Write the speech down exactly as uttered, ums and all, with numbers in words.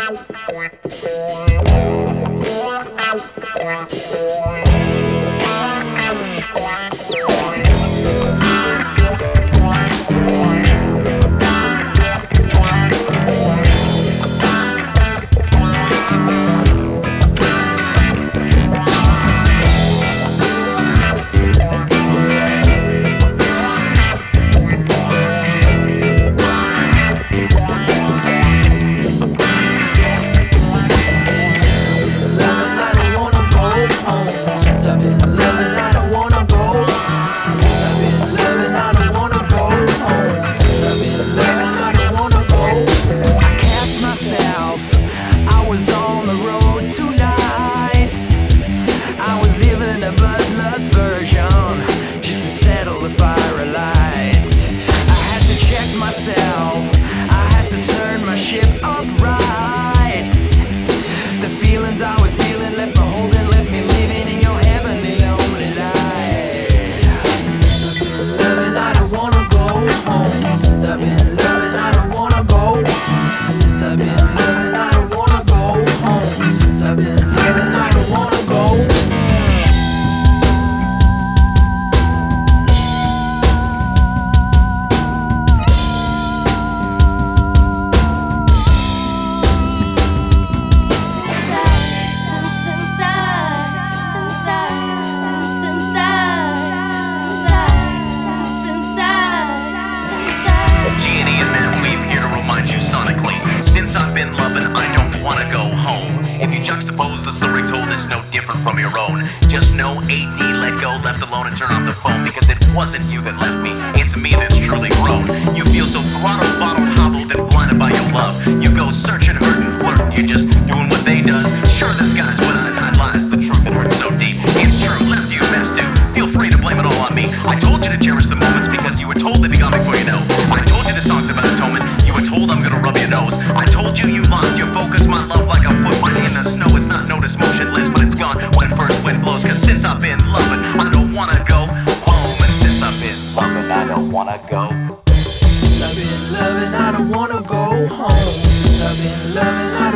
If you juxtapose this lyric told is no different from your own, just know A D let go, left alone, and turn off the phone. Because it wasn't you that left me, it's me that's truly grown. You feel so throttled, bottled, hobbled, and blinded by your love. You go searching, hurting, flirting, you're just doing what they does. Sure, this guy's went on and hide lies, the truth that hurts so deep. It's true, left you, best do. Feel free to blame it all on me. I told you to cherish the moments because you were told they'd be gone before you know. I told you the song's about atonement, you were told I'm gonna rub your nose. I told you you lost your focus, my love like a footprint in the snow. It's not noticed, motionless, but it's gone when first wind blows. Cause since I've been loving, I don't wanna go home. And since I've been loving, I don't wanna go. Since I've been loving, I don't wanna go home. Since I've been loving, I